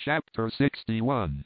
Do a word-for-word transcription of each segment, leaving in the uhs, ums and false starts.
Chapter sixty-one.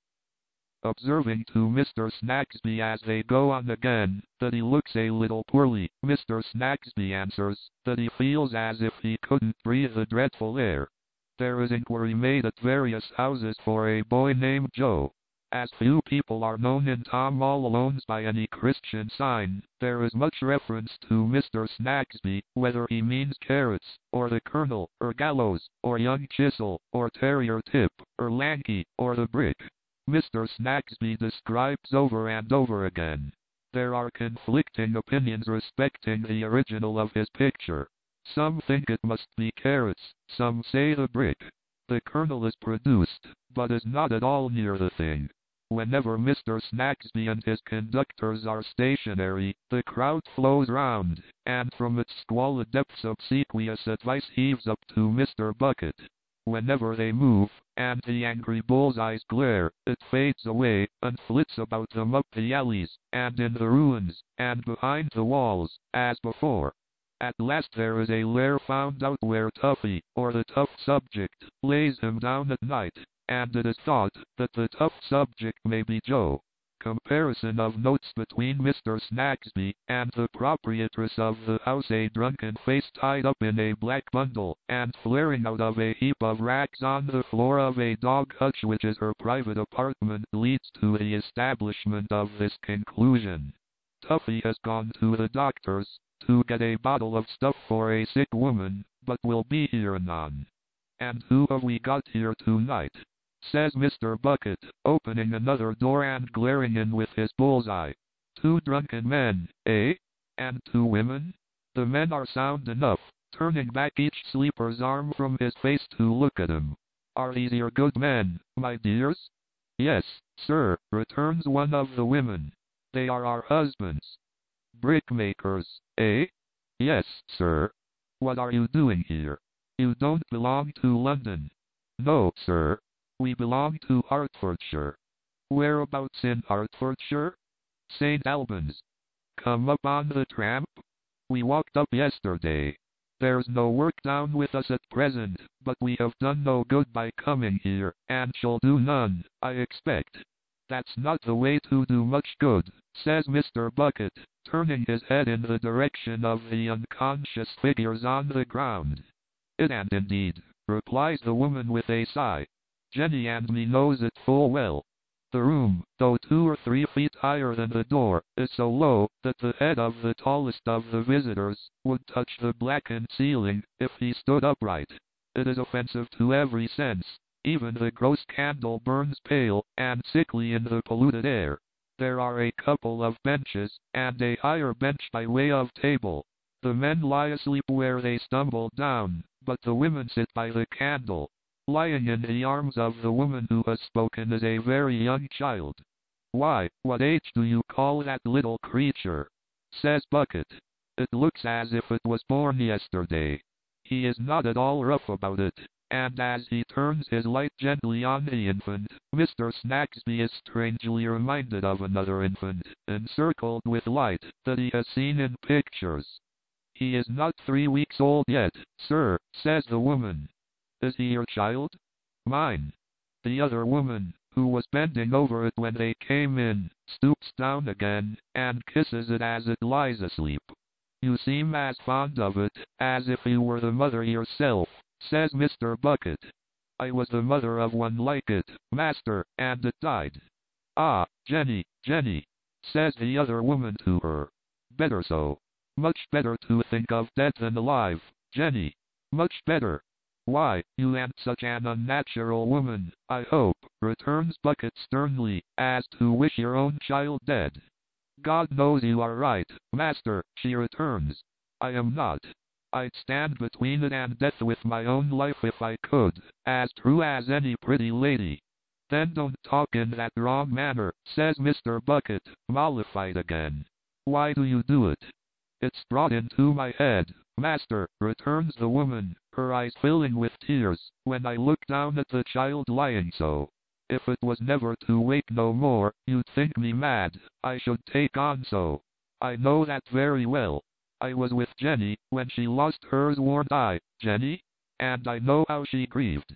Observing to Mister Snagsby as they go on again, that he looks a little poorly, Mister Snagsby answers, that he feels as if he couldn't breathe the dreadful air. There is inquiry made at various houses for a boy named Joe. As few people are known in Tom all Alone's by any Christian sign, there is much reference to Mister Snagsby, whether he means Carrots, or the Colonel, or Gallows, or young Chisel, or Terrier Tip, or Lanky, or the Brick. Mister Snagsby describes over and over again. There are conflicting opinions respecting the original of his picture. Some think it must be Carrots, some say the Brick. The Colonel is produced, but is not at all near the thing. Whenever Mister Snagsby and his conductors are stationary, the crowd flows round, and from its squalid depths obsequious advice heaves up to Mister Bucket. Whenever they move, and the angry bull's-eyes glare, it fades away, and flits about them up the alleys, and in the ruins, and behind the walls, as before. At last there is a lair found out where Tuffy, or the tough subject, lays him down at night, and it is thought that the tough subject may be Joe. Comparison of notes between Mister Snagsby and the proprietress of the house. A drunken face tied up in a black bundle, and flaring out of a heap of rags on the floor of a dog hutch which is her private apartment, leads to the establishment of this conclusion. Tuffy has gone to the doctor's, to get a bottle of stuff for a sick woman, but will be here anon. And who have we got here tonight? Says Mister Bucket, opening another door and glaring in with his bull's-eye. Two drunken men, eh? And two women? The men are sound enough, turning back each sleeper's arm from his face to look at him. Are these your good men, my dears? Yes, sir, returns one of the women. They are our husbands. Brickmakers, eh? Yes, sir. What are you doing here? You don't belong to London. No, sir. We belong to Hertfordshire. Whereabouts in Hertfordshire? Saint Albans. Come up on the tramp? We walked up yesterday. There's no work down with us at present, but we have done no good by coming here, and shall do none, I expect. That's not the way to do much good, says Mister Bucket, turning his head in the direction of the unconscious figures on the ground. It and indeed, replies the woman with a sigh. Jenny and me knows it full well. The room, though two or three feet higher than the door, is so low that the head of the tallest of the visitors would touch the blackened ceiling if he stood upright. It is offensive to every sense. Even the gross candle burns pale and sickly in the polluted air. There are a couple of benches, and a higher bench by way of table. The men lie asleep where they stumbled down, but the women sit by the candle. Lying in the arms of the woman who has spoken is a very young child. Why, what age do you call that little creature? Says Bucket. It looks as if it was born yesterday. He is not at all rough about it, and as he turns his light gently on the infant, Mister Snagsby is strangely reminded of another infant, encircled with light, that he has seen in pictures. He is not three weeks old yet, sir, says the woman. Is he your child? Mine. The other woman, who was bending over it when they came in, stoops down again, and kisses it as it lies asleep. You seem as fond of it, as if you were the mother yourself, says Mister Bucket. I was the mother of one like it, master, and it died. Ah, Jenny, Jenny, says the other woman to her. Better so. Much better to think of dead than alive, Jenny. Much better. Why, you ain't such an unnatural woman, I hope, returns Bucket sternly, as to wish your own child dead. God knows you are right, master, she returns. I am not. I'd stand between it and death with my own life if I could, as true as any pretty lady. Then don't talk in that wrong manner, says Mister Bucket, mollified again. Why do you do it? It's brought into my head, master, returns the woman, her eyes filling with tears, when I look down at the child lying so. If it was never to wake no more, you'd think me mad, I should take on so. I know that very well. I was with Jenny when she lost hers, warn't I, Jenny? And I know how she grieved.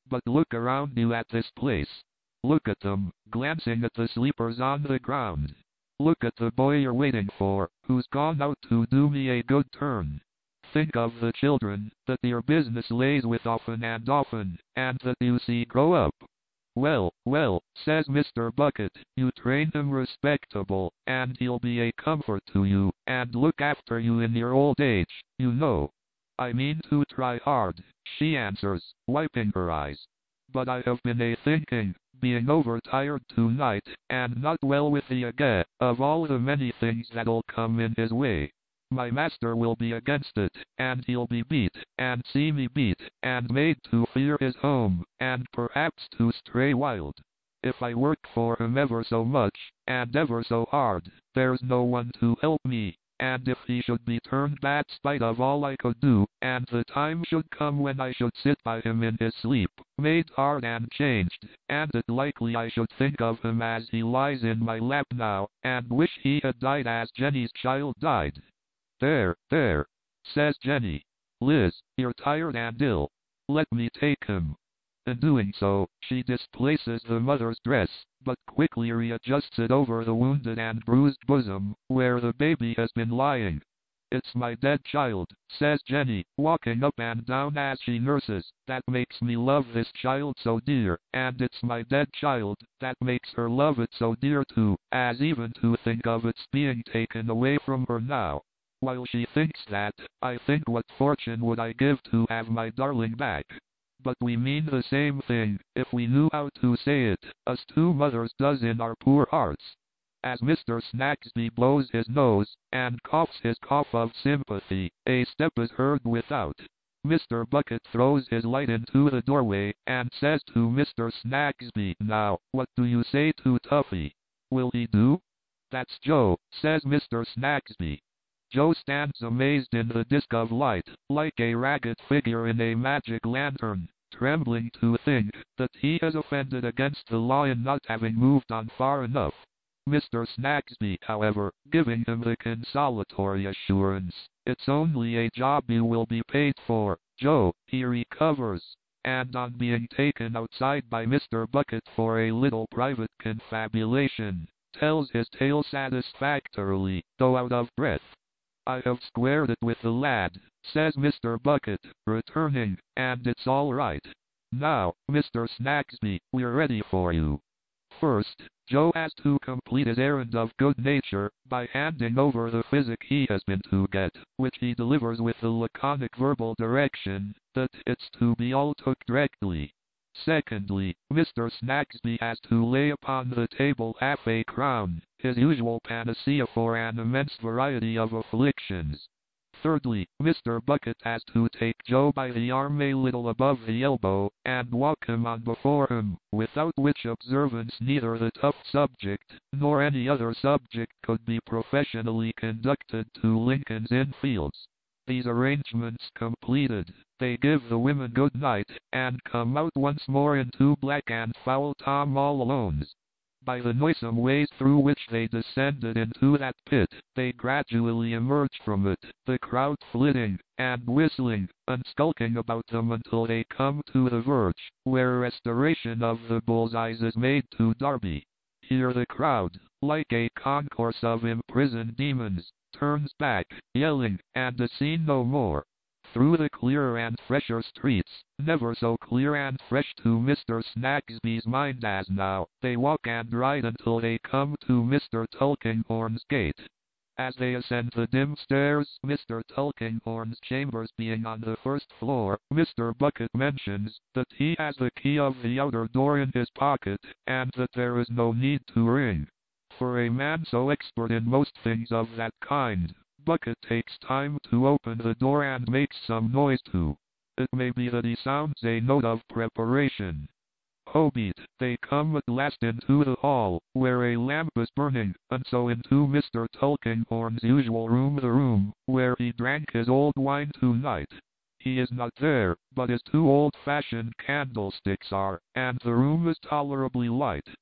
But look around you at this place. Look at them, glancing at the sleepers on the ground. Look at the boy you're waiting for, who's gone out to do me a good turn. Think of the children that your business lays with often and often, and that you see grow up. Well, well, says Mister Bucket, you train him respectable, and he'll be a comfort to you, and look after you in your old age, you know. I mean to try hard, she answers, wiping her eyes. But I have been a thinking, being overtired tonight, and not well with the ague, of all the many things that'll come in his way. My master will be against it, and he'll be beat, and see me beat, and made to fear his home, and perhaps to stray wild. If I work for him ever so much, and ever so hard, there's no one to help me, and if he should be turned bad spite of all I could do, and the time should come when I should sit by him in his sleep, made hard and changed, and it likely I should think of him as he lies in my lap now, and wish he had died as Jenny's child died. There, there, says Jenny. Liz, you're tired and ill. Let me take him. In doing so, she displaces the mother's dress, but quickly readjusts it over the wounded and bruised bosom, where the baby has been lying. It's my dead child, says Jenny, walking up and down as she nurses, that makes me love this child so dear, and it's my dead child that makes her love it so dear too, as even to think of its being taken away from her now. While she thinks that, I think what fortune would I give to have my darling back. But we mean the same thing, if we knew how to say it, us two mothers does in our poor hearts. As Mister Snagsby blows his nose, and coughs his cough of sympathy, a step is heard without. Mister Bucket throws his light into the doorway, and says to Mister Snagsby, now, what do you say to Tuffy? Will he do? That's Joe, says Mister Snagsby. Joe stands amazed in the disk of light, like a ragged figure in a magic lantern, trembling to think that he has offended against the law in not having moved on far enough. Mister Snagsby, however, giving him the consolatory assurance, it's only a job you will be paid for, Joe, he recovers, and on being taken outside by Mister Bucket for a little private confabulation, tells his tale satisfactorily, though out of breath. I have squared it with the lad, says Mister Bucket, returning, and it's all right. Now, Mister Snagsby, we're ready for you. First, Joe has to complete his errand of good nature, by handing over the physic he has been to get, which he delivers with the laconic verbal direction, that it's to be all took directly. Secondly, Mister Snagsby has to lay upon the table half a crown, his usual panacea for an immense variety of afflictions. Thirdly, Mister Bucket has to take Joe by the arm a little above the elbow, and walk him on before him, without which observance neither the tough subject, nor any other subject could be professionally conducted to Lincoln's Inn Fields. These arrangements completed, they give the women good night, and come out once more into black and foul Tom all Alone's. By the noisome ways through which they descended into that pit, they gradually emerged from it, the crowd flitting, and whistling, and skulking about them until they come to the verge, where restoration of the bullseyes is made to Darby. Here the crowd, like a concourse of imprisoned demons, turns back, yelling, and is seen no more. Through the clearer and fresher streets, never so clear and fresh to Mister Snagsby's mind as now, they walk and ride until they come to Mister Tulkinghorn's gate. As they ascend the dim stairs, Mister Tulkinghorn's chambers being on the first floor, Mister Bucket mentions that he has the key of the outer door in his pocket, and that there is no need to ring. For a man so expert in most things of that kind, Bucket takes time to open the door and makes some noise too. It may be that he sounds a note of preparation. Howbeit, they come at last into the hall, where a lamp is burning, and so into Mister Tulkinghorn's usual room, the room where he drank his old wine tonight. He is not there, but his two old-fashioned candlesticks are, and the room is tolerably light.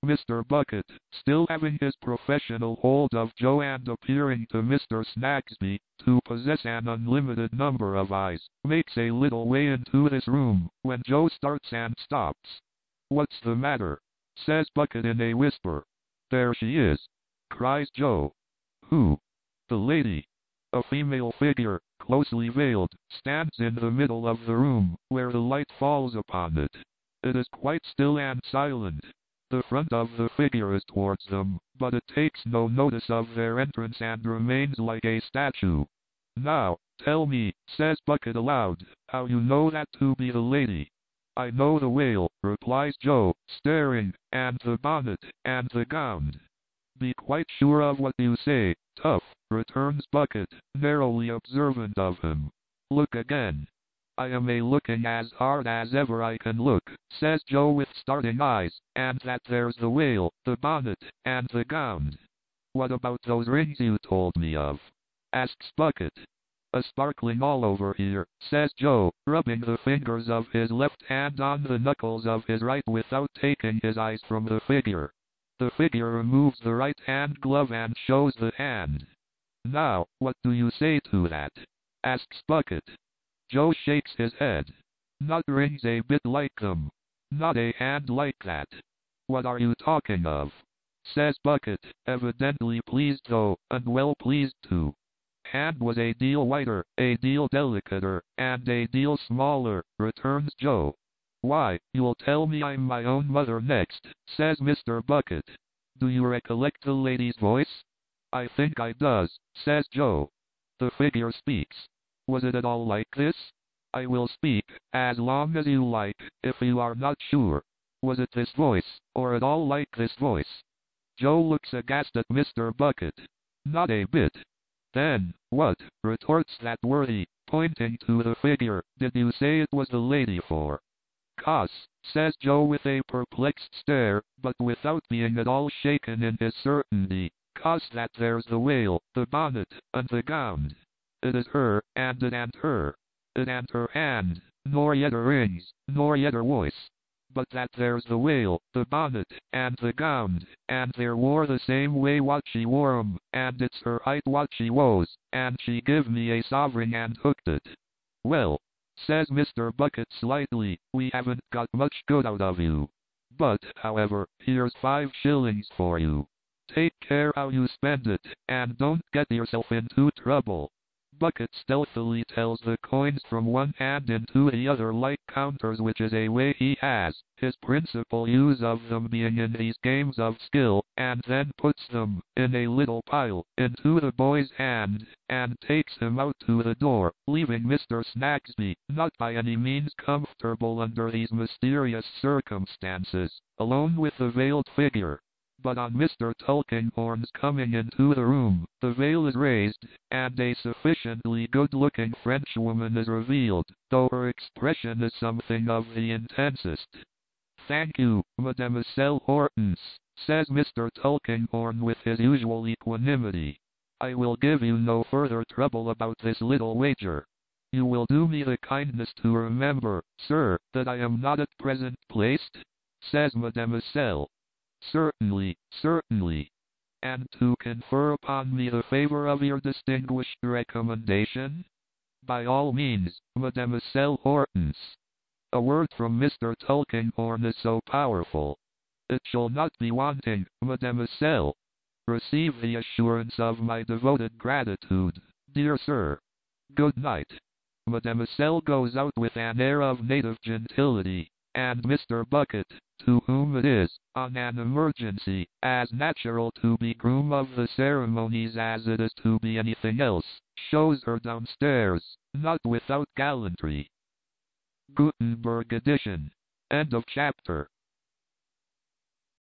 Mister Bucket, still having his professional hold of Joe and appearing to Mister Snagsby to possess an unlimited number of eyes, makes a little way into this room, when Joe starts and stops. "What's the matter?" says Bucket in a whisper. "There she is!" cries Joe. "Who?" "The lady." A female figure, closely veiled, stands in the middle of the room, where the light falls upon it. It is quite still and silent. The front of the figure is towards them, but it takes no notice of their entrance and remains like a statue. "Now, tell me," says Bucket aloud, "how you know that to be the lady." "I know the veil," replies Joe, staring, "and the bonnet, and the gown." "Be quite sure of what you say, Tough," returns Bucket, narrowly observant of him. "Look again." "I am a-looking as hard as ever I can look," says Joe with starting eyes, "and that there's the veil, the bonnet, and the gown." "What about those rings you told me of?" asks Bucket. "A sparkling all over here," says Joe, rubbing the fingers of his left hand on the knuckles of his right without taking his eyes from the figure. The figure removes the right hand glove and shows the hand. "Now, what do you say to that?" asks Bucket. Joe shakes his head. "Not rings a bit like them. Not a hand like that." "What are you talking of?" says Bucket, evidently pleased though, and well pleased too. "Hand was a deal whiter, a deal delicater, and a deal smaller," returns Joe. "Why, you'll tell me I'm my own mother next," says Mister Bucket. "Do you recollect the lady's voice?" "I think I does," says Joe. The figure speaks. "Was it at all like this?" "I will speak, as long as you like, if you are not sure. Was it this voice, or at all like this voice?" Joe looks aghast at Mister Bucket. "Not a bit." "Then, what," retorts that worthy, pointing to the figure, "did you say it was the lady for?" "'Cause," says Joe with a perplexed stare, but without being at all shaken in his certainty, "'cause that there's the veil, the bonnet, and the gown. It is her, and it and her. It and her hand, nor yet her rings, nor yet her voice. But that there's the veil, the bonnet, and the gown, and they're wore the same way what she wore 'em, and it's her height what she woes, and she give me a sovereign and hooked it." "Well," says Mister Bucket slightly, "we haven't got much good out of you. But, however, here's five shillings for you. Take care how you spend it, and don't get yourself into trouble." Bucket stealthily tells the coins from one hand into the other like counters, which is a way he has, his principal use of them being in these games of skill, and then puts them, in a little pile, into the boy's hand, and takes him out to the door, leaving Mister Snagsby, not by any means comfortable under these mysterious circumstances, alone with the veiled figure. But on Mister Tulkinghorn's coming into the room, the veil is raised, and a sufficiently good-looking Frenchwoman is revealed, though her expression is something of the intensest. "Thank you, Mademoiselle Hortense," says Mister Tulkinghorn with his usual equanimity. "I will give you no further trouble about this little wager. You will do me the kindness to remember, sir, that I am not at present placed?" says Mademoiselle. "Certainly, certainly." "And to confer upon me the favor of your distinguished recommendation?" "By all means, Mademoiselle Hortense." A word from Mister Tulkinghorn is so powerful. "It shall not be wanting, Mademoiselle. Receive the assurance of my devoted gratitude, dear sir. Good night." Mademoiselle goes out with an air of native gentility, and Mister Bucket, to whom it is, on an emergency, as natural to be groom of the ceremonies as it is to be anything else, shows her downstairs, not without gallantry. Gutenberg edition. End of chapter.